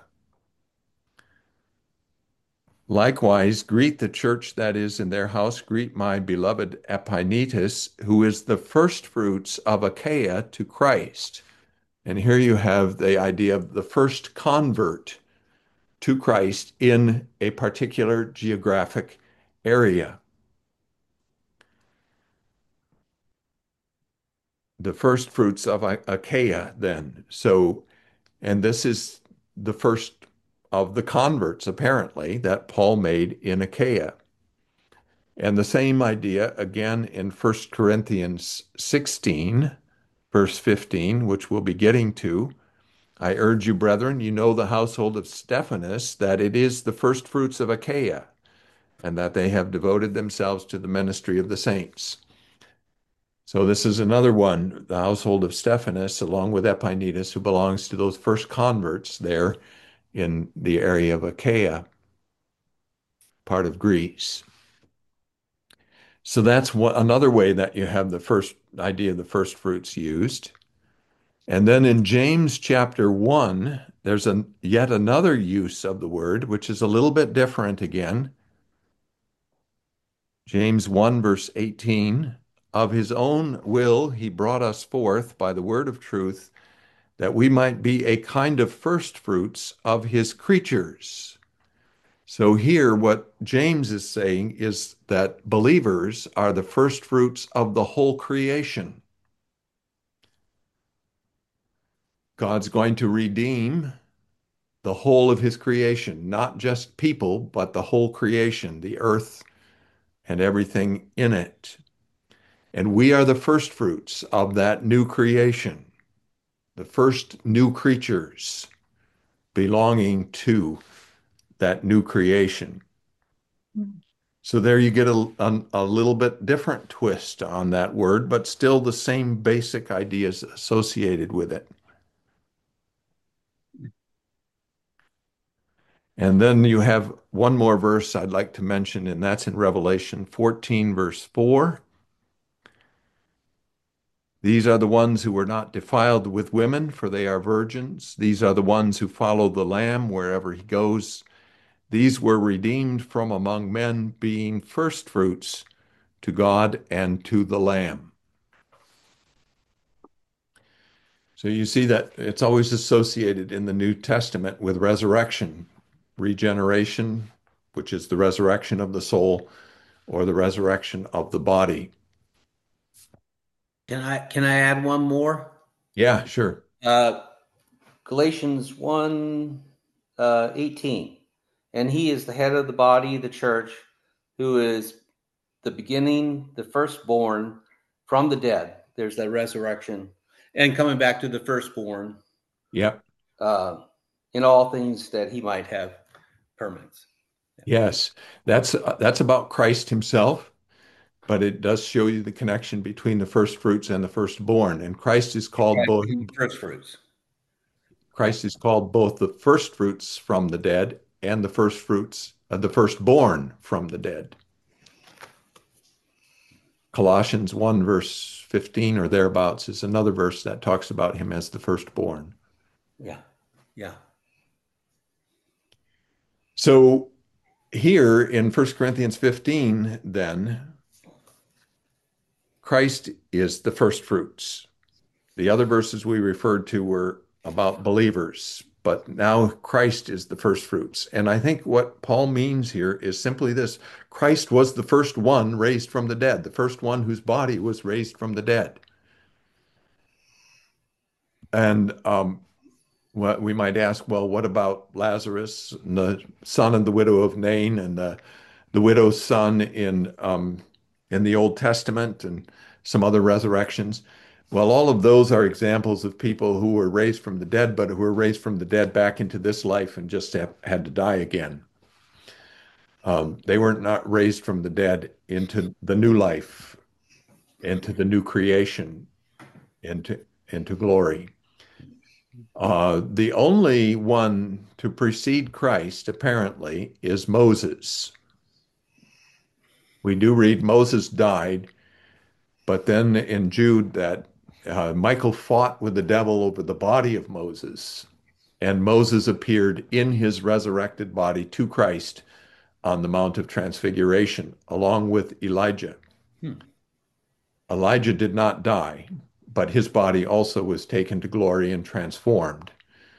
Likewise, greet the church that is in their house. Greet my beloved Epaenetus, who is the firstfruits of Achaia to Christ. And here you have the idea of the first convert to Christ in a particular geographic area. The first fruits of Achaia, then. So, and this is the first of the converts, apparently, that Paul made in Achaia. And the same idea again in First Corinthians sixteen, verse fifteen, which we'll be getting to. I urge you, brethren, you know the household of Stephanas, that it is the first fruits of Achaia, and that they have devoted themselves to the ministry of the saints. So this is another one, the household of Stephanas, along with Epaenetus, who belongs to those first converts there in the area of Achaia, part of Greece. So that's one, another way that you have the first idea of the first fruits used. And then in James chapter one, there's a, yet another use of the word, which is a little bit different again. James one, verse eighteen, of his own will he brought us forth by the word of truth, that we might be a kind of first fruits of his creatures. So here, what James is saying is that believers are the first fruits of the whole creation. God's going to redeem the whole of his creation, not just people, but the whole creation, the earth and everything in it. And we are the first fruits of that new creation, the first new creatures belonging to that new creation. So there you get a, a, a little bit different twist on that word, but still the same basic ideas associated with it. And then you have one more verse I'd like to mention, and that's in Revelation fourteen, verse four. These are the ones who were not defiled with women, for they are virgins. These are the ones who follow the Lamb wherever he goes. These were redeemed from among men, being firstfruits to God and to the Lamb. So you see that it's always associated in the New Testament with resurrection, regeneration, which is the resurrection of the soul or the resurrection of the body. Can I can I add one more? Yeah, sure. Uh, Galatians one uh, eighteen, and he is the head of the body, the church, who is the beginning, the firstborn from the dead. There's that resurrection, and coming back to the firstborn. Yep. Uh, in all things that he might have permanence. Yes, that's uh, that's about Christ himself, but it does show you the connection between the first fruits and the firstborn. And Christ is called both First fruits. Christ is called both the first fruits from the dead and the first fruits of the firstborn from the dead. Colossians one verse fifteen or thereabouts is another verse that talks about him as the firstborn. Yeah. Yeah. So here in First Corinthians fifteen, then, Christ is the first fruits. The other verses we referred to were about believers, but now Christ is the first fruits. And I think what Paul means here is simply this: Christ was the first one raised from the dead, the first one whose body was raised from the dead. And um, what we might ask, well, what about Lazarus, and the son of the widow of Nain, and the the widow's son in um, in the Old Testament, and some other resurrections? Well, all of those are examples of people who were raised from the dead, but who were raised from the dead back into this life and just have, had to die again. Um, they weren't not raised from the dead into the new life, into the new creation, into into glory. Uh, the only one to precede Christ, apparently, is Moses. We do read Moses died, but then in Jude that uh, Michael fought with the devil over the body of Moses, and Moses appeared in his resurrected body to Christ on the Mount of Transfiguration, along with Elijah. Hmm. Elijah did not die, but his body also was taken to glory and transformed.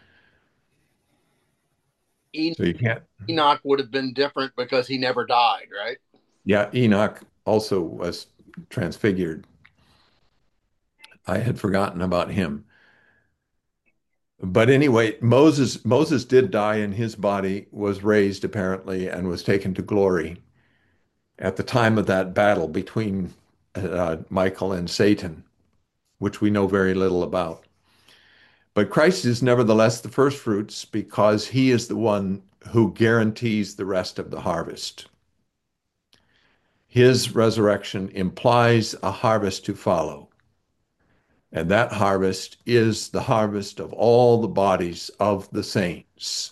En- so you can't. Enoch would have been different because he never died, right? Yeah, Enoch also was transfigured. I had forgotten about him. But anyway, Moses Moses did die, and his body was raised apparently and was taken to glory at the time of that battle between uh, Michael and Satan, which we know very little about. But Christ is nevertheless the first fruits because he is the one who guarantees the rest of the harvest. His resurrection implies a harvest to follow. And that harvest is the harvest of all the bodies of the saints.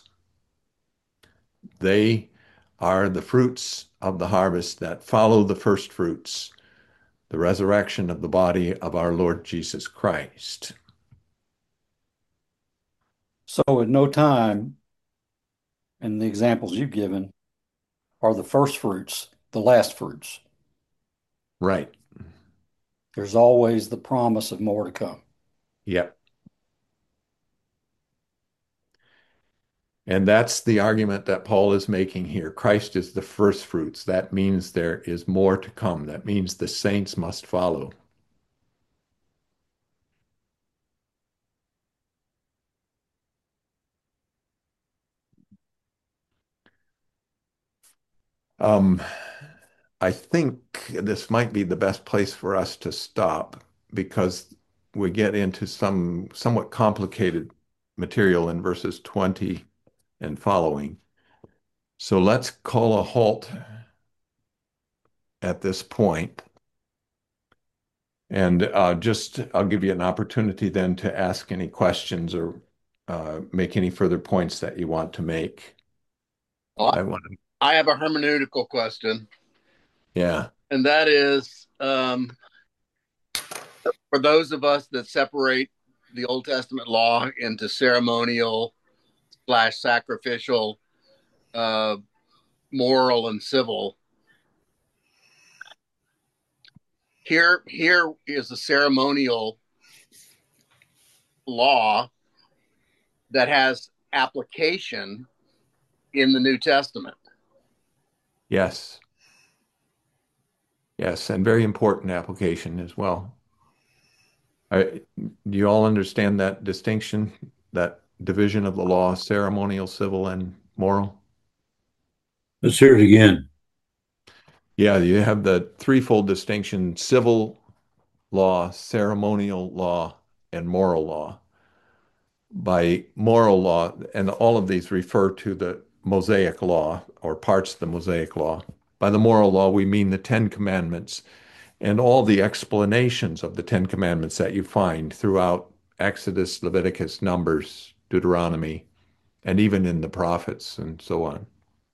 They are the fruits of the harvest that follow the first fruits, the resurrection of the body of our Lord Jesus Christ. So at no time in the examples you've given are the first fruits the last fruits. Right. There's always the promise of more to come. Yep. And that's the argument that Paul is making here. Christ is the first fruits. That means there is more to come. That means the saints must follow. Um, I think this might be the best place for us to stop because we get into some somewhat complicated material in verses twenty and following. So let's call a halt at this point. And uh, just I'll give you an opportunity then to ask any questions or uh, make any further points that you want to make. Well, I want to, I have a hermeneutical question, yeah. and that is um, for those of us that separate the Old Testament law into ceremonial slash sacrificial, uh, moral, and civil. Here, here is a ceremonial law that has application in the New Testament. Yes. Yes, and very important application as well. I, do you all understand that distinction, that division of the law, ceremonial, civil, and moral? Let's hear it again. Yeah, you have the threefold distinction: civil law, ceremonial law, and moral law. By moral law, and all of these refer to the Mosaic law or parts of the Mosaic law. By the moral law, we mean the Ten Commandments and all the explanations of the Ten Commandments that you find throughout Exodus, Leviticus, Numbers, Deuteronomy, and even in the prophets and so on.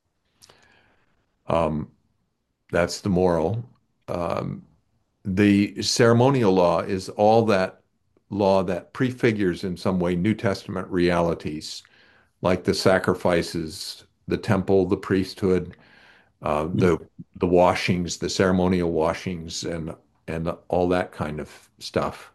Um, that's the moral. Um, the ceremonial law is all that law that prefigures in some way New Testament realities, like the sacrifices, the temple, the priesthood, uh, the the washings, the ceremonial washings, and and all that kind of stuff.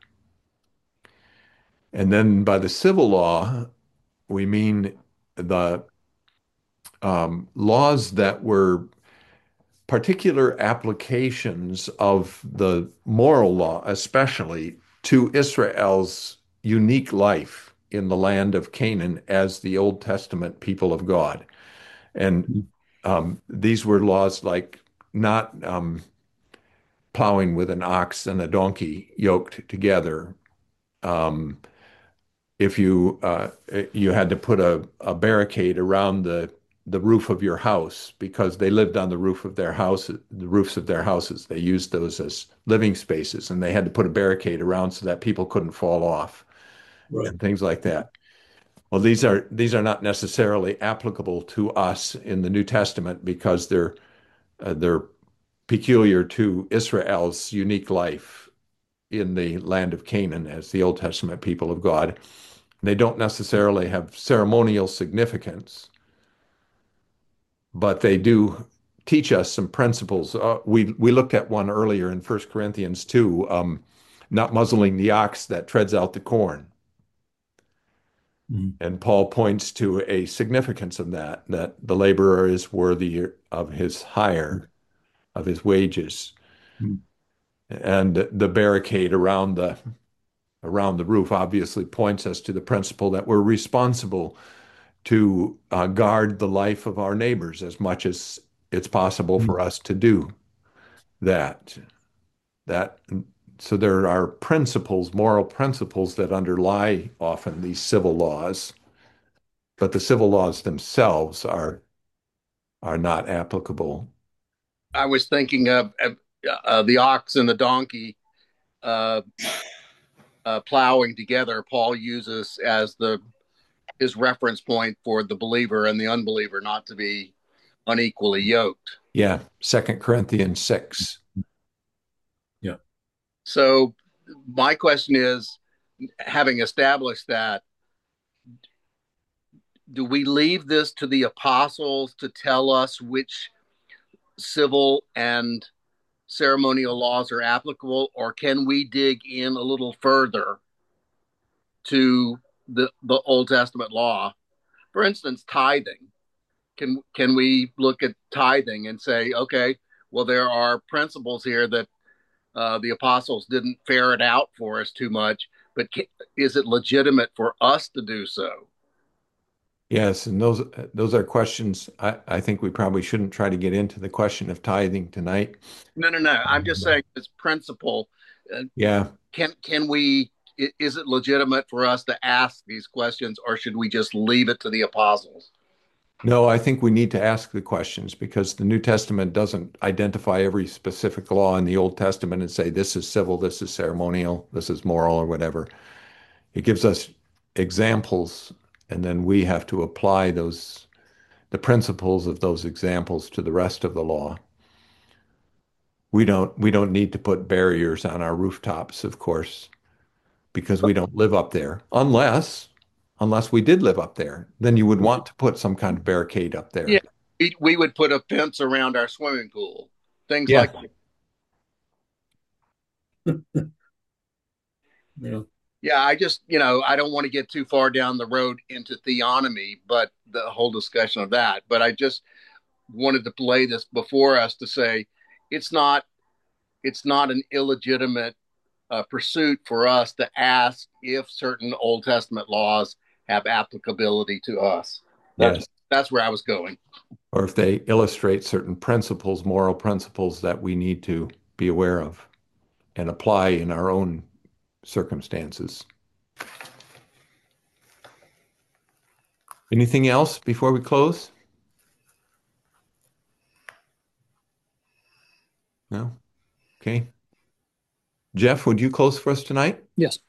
And then by the civil law, we mean the um, laws that were particular applications of the moral law, especially to Israel's unique life in the land of Canaan as the Old Testament people of God. And um, these were laws like not um, plowing with an ox and a donkey yoked together. Um, if you uh, you had to put a, a barricade around the the roof of your house because they lived on the roof of their house, the roofs of their houses. They used those as living spaces, and they had to put a barricade around so that people couldn't fall off Right. and things like that. Well, these are these are not necessarily applicable to us in the New Testament because they're uh, they're peculiar to Israel's unique life in the land of Canaan as the Old Testament people of God. They don't necessarily have ceremonial significance, but they do teach us some principles. Uh, we we looked at one earlier in First Corinthians two, um, not muzzling the ox that treads out the corn. Mm-hmm. And Paul points to a significance of that, that the laborer is worthy of his hire, of his wages. Mm-hmm. And the barricade around the around the roof obviously points us to the principle that we're responsible to uh, guard the life of our neighbors as much as it's possible for us to do that. That so there are principles, moral principles that underlie often these civil laws, but the civil laws themselves are are not applicable. I was thinking of, of uh, the ox and the donkey uh, uh, plowing together. Paul uses as the his reference point for the believer and the unbeliever not to be unequally yoked. Yeah, Second Corinthians six. Yeah. So my question is, having established that, do we leave this to the apostles to tell us which civil and ceremonial laws are applicable, or can we dig in a little further to the, the Old Testament law? For instance, tithing. Can can we look at tithing and say, okay, well, there are principles here that uh, the apostles didn't ferret out for us too much, but can, is it legitimate for us to do so? Yes, and those those are questions I, I think we probably shouldn't try to get into the question of tithing tonight. No, no, no. I'm just saying this principle. Uh, Yeah, can can we? Is it legitimate for us to ask these questions, or should we just leave it to the apostles? no, I think we need to ask the questions because the New Testament doesn't identify every specific law in the Old Testament and say this is civil, this is ceremonial, this is moral, or whatever. It gives us examples, and then we have to apply those the principles of those examples to the rest of the law. We don't we don't need to put barriers on our rooftops, of course, because we don't live up there. Unless unless we did live up there, then you would want to put some kind of barricade up Yeah, there. we, we would put a fence around our swimming pool, things Yeah. like Yeah. Yeah, I just, you know, I don't want to get too far down the road into theonomy, but the whole discussion of that. But I just wanted to lay this before us to say it's not it's not an illegitimate uh, pursuit for us to ask if certain Old Testament laws have applicability to us. That's Yes. that's where I was going. Or if they illustrate certain principles, moral principles that we need to be aware of and apply in our own circumstances. Anything else before we close? No? Okay. Jeff, would you close for us tonight? Yes.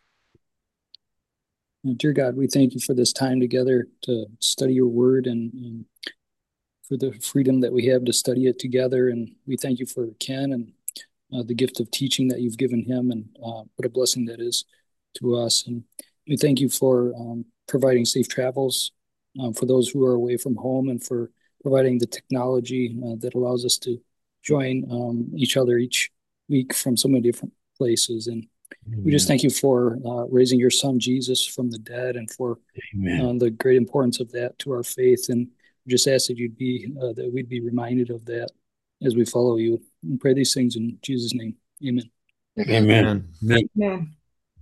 Dear God, we thank you for this time together to study your word and, and for the freedom that we have to study it together. And we thank you for Ken and uh, the gift of teaching that you've given him, and uh, what a blessing that is to us. And we thank you for um, providing safe travels um, for those who are away from home, and for providing the technology uh, that allows us to join um, each other each week from so many different places. And we just thank you for uh, raising your son Jesus from the dead, and for uh, the great importance of that to our faith. And we just ask that you'd be uh, that we'd be reminded of that as we follow you. And pray these things in Jesus' name. Amen. Amen. Amen. Amen.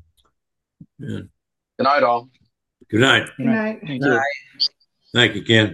Amen. Good night, all. Good night. Good night. Thank you. Thank you, Ken.